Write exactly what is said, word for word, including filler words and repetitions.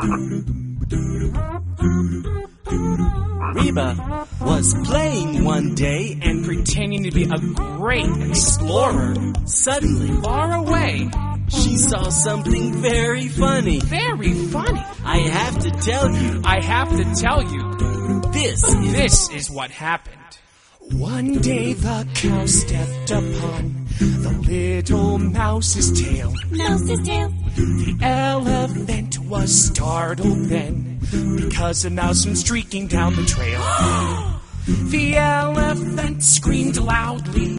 Reba was playing one day and pretending to be a great explorer. Suddenly, Far away, she saw something very funny. very funny. I have to tell you, I have to tell you, this is... this is what happened. One day the cow stepped upon the little mouse's tail. Mouse's tail. The elephant was startled then, because a mouse went streaking down the trail. The elephant screamed loudly.